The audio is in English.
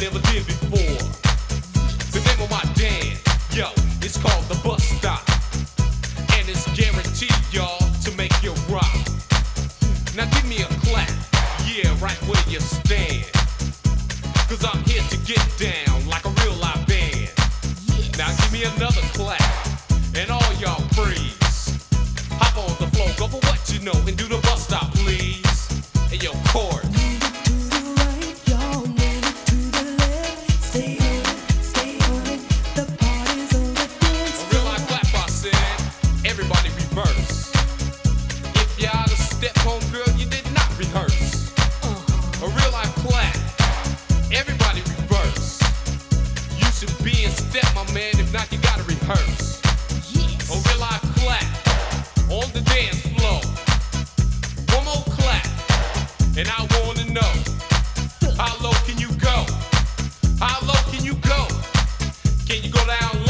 never did before. The name of my dance, yo, it's called the Bus Stop. And it's guaranteed, y'all, to make you rock. Now give me a clap, yeah, right where you stand. Cause I'm here to get down like a real live band. Now give me another clap, and all y'all freeze. Hop on the floor, go for what you know, and do the bus stop, please. Hey, yo, chord. Everybody reverse. If you're out of step, homegirl, you did not rehearse. A real life clap. Everybody reverse. You should be in step, my man. If not, you gotta rehearse. Yes. A real life clap on the dance floor. One more clap, and I wanna know, how low can you go? How low can you go? Can you go down low?